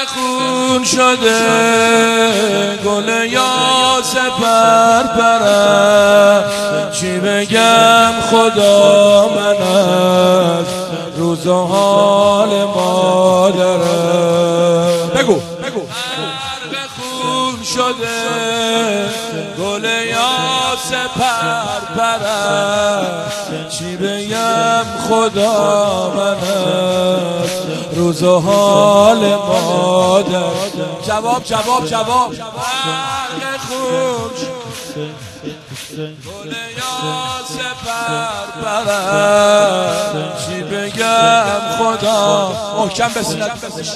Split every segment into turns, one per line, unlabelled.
خون شده گل یاس پرپرم، چی بگم خدا من از روز و حال مادرم. بگو خون شده گل یاس پرپرم، چی بگم خدا من از روز و حال مادر. جواب خون گل یاس پرپرم، چی بگم خدا. محکم بسیار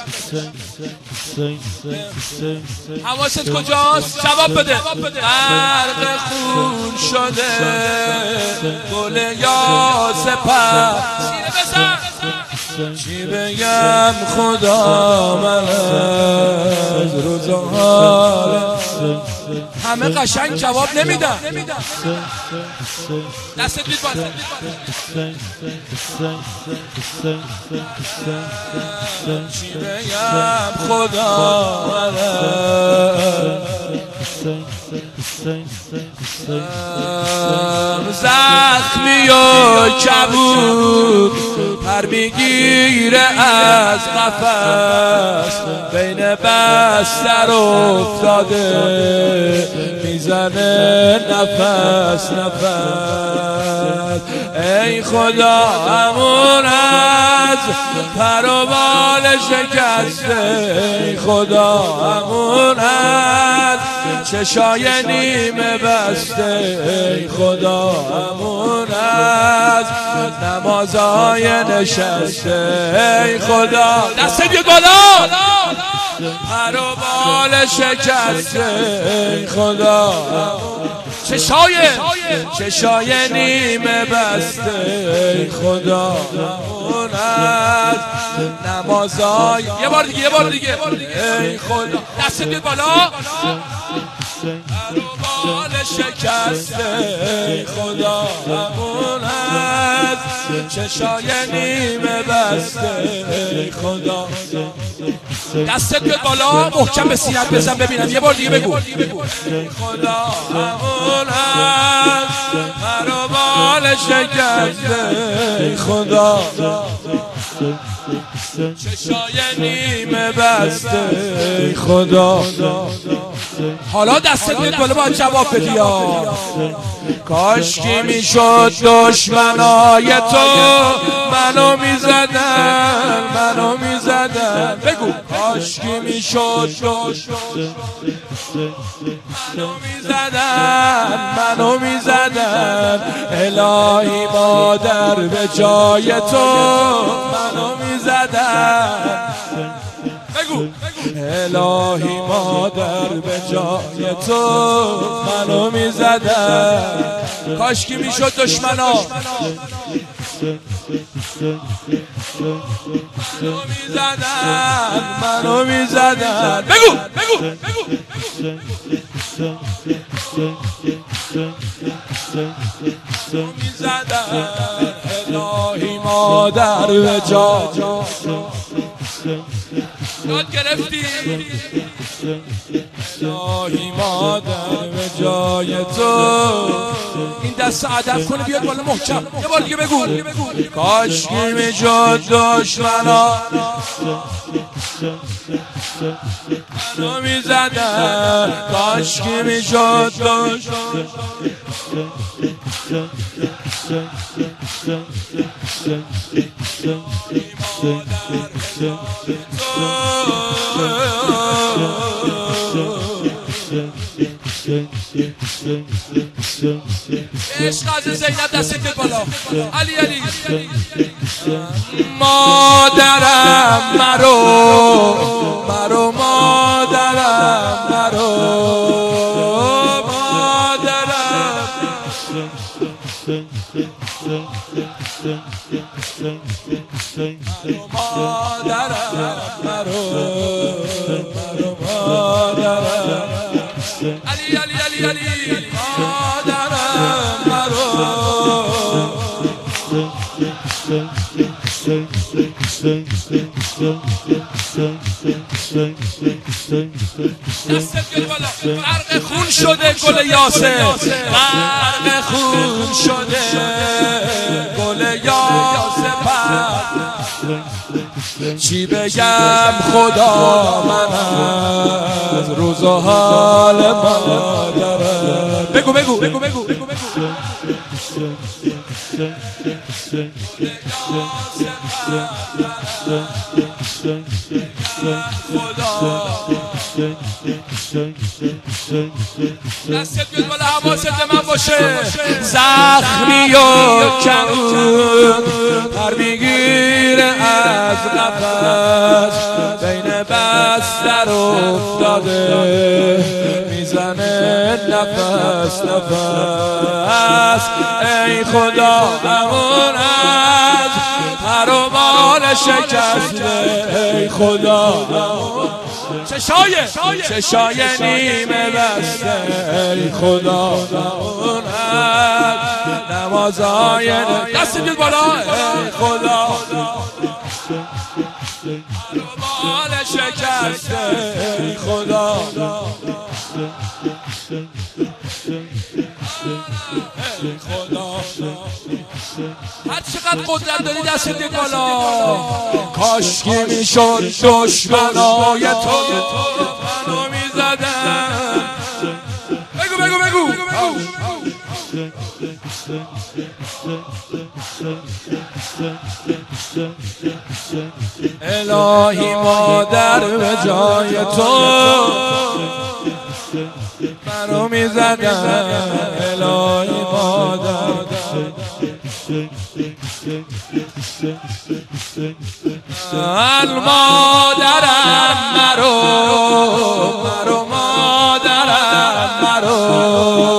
حواست کجاست؟ جواب بده. غرق خون شده گل یاس پرپرم، چی بگم خدا من از روز و حال. همه قشنگ جواب نمیدن. دستت بید بالا. چی بگم خدا من زخمی و کبود پر میگیره از قفس، بین بستر افتاده میزنه نفس. ای خدا همون از پر و بال شکسته، ای خدا همون از چشای نیمه بسته، ای خدا همون از نمازهای نشسته. ای خدا دست بیاد بالا. پر و بال شکسته، ای خدا چشای نیمه بسته، ای خدا همون از نمازهای. یه بار دیگه ای خدا دست بیاد بالا. پر و بال شکسته، ای خدا همون از چشای نیمه بسته، ای خدا. دستت بیاد بالا، محکم به سینت بزن ببینم. یه بار دیگه بگو. خدا همون از پر و بال شکسته، ای خدا چشای نیمه بسته، ای خدا. حالا دستت بیاد بالا باید جواب بدی. کاشکی میشد دشمنای تو منو میزدن. بگو. کاشکی میشد منو میزدن. الهی مادر به جای تو منو میزدن. بگو. الهی مادر به جای تو منو میزدن. کاشکی میشد دشمنا منو میزدن. بگو. میزدن. الهی مادر به جای یاد گرفتی. الهی مادر به جای تو. این دست ادب کنه بیاد بالا محکم. یه بار دیگه بگو. کاشکی میشد دشمنا منو میزدن. کاشکی میشد دشمنا عشق از زینب دست بیاد بالا. علی مادرم مرو مادرم مرو علی مادرم مرو غرق خون شده گل یاسر، غرق خون شده گل یاسر. چی بگم خدا من از روز و حال مادرم. بگو بگو بگو بگو بگو بگو. دستت بیاد بالا، حواست من باشه. زخمی و کمون پر میگیره از قفس، بین بستر افتاده میزنه نفس نفس. ای خدا همون از پر و بال شکسته، ای خدا چشای نیمه بسته، ای خدا همون از نمازای دست بیاد بالا. ای خدا بال شکسته، ای خدا ای خدا. هر چقدر قدرت داری دست بیاد بالا. کاشکی میشد دشمنای تو منو میزدن. بگو بگو بگو بگو. الهی مادر به جای تو منو میزدن. الهی مادر مادرم مرو مرو مادرم مرو.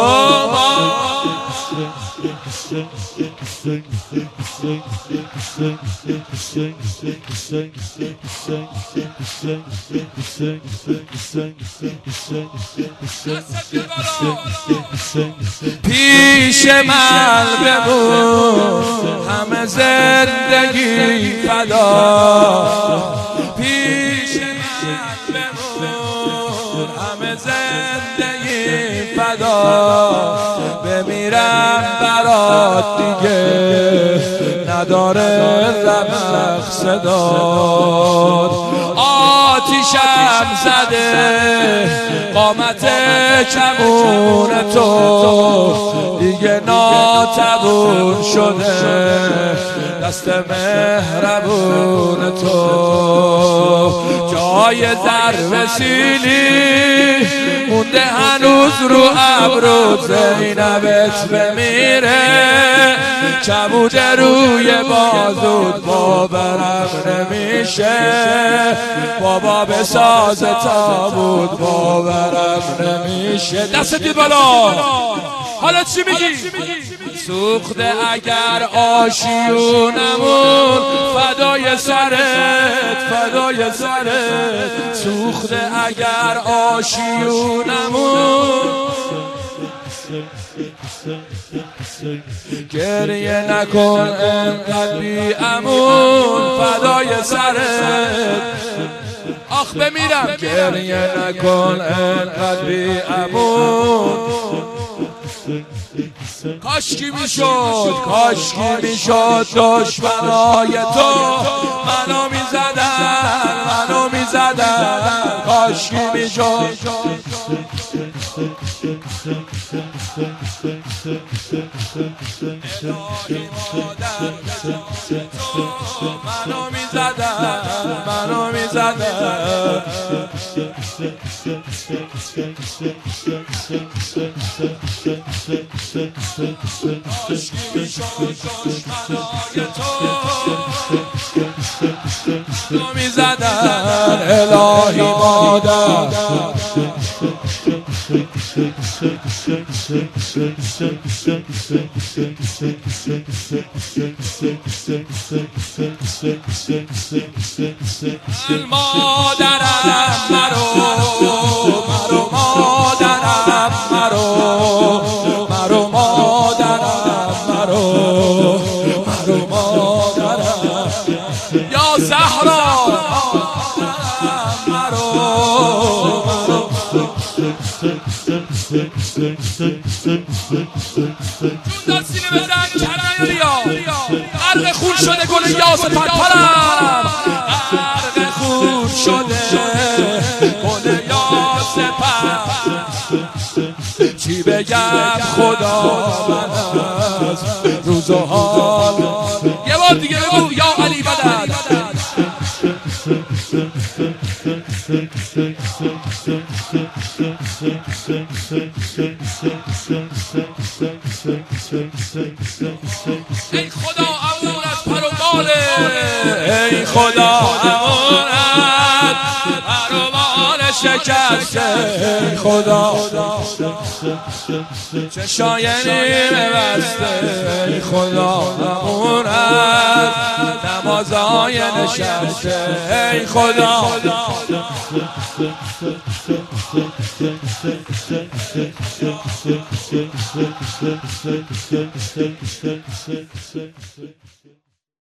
پیش من بمون همه زندگی فدا. پیش من بمون همه زندگی فدا. بمیرم برات دیگه نداره رمق صداد. آتیشم زده قامت کمون تو، دیگه ناتبون شده دست مهربون تو. جای ضرب سیلی مونده هنوز رو ابرو، زینبت بمیره کبود روی بازود باورم نمیشه. بابا به ساز تابود باورم نمیشه. دست دید بالا. حالا چی میگی؟ سوخته اگر آشیونمون فدای سرت فدای سرت. سوخته اگر آشیونمون گریه نکن انقدر بی امون فدای سرت. آخ بمیرم گریه نکن انقدر بی امون. کاشکی میشد دشمنای تو منو میزدن. کاشکی میشد الهی مادر تو منو میزدن. کاشکی میشد دشمنای تو منو میزدن. الهی مادر مادرم مرو مرو مادرم مرو مرو مادرم مرو مرو مادرم. جون سینه بزن کرنه بیا غرق خون شده گل یاس پرپرم غرق خون شده گل یاس پرپرم چی بگم خدا من از روز و حال یه بار دیگه بگو یا علی بدر ای خدا امان از پر و باله ای خدا امان از پر و بال شکسته ای خدا چشای نیمه بسته ای خدا امان از نمازهای نشسته ای خدا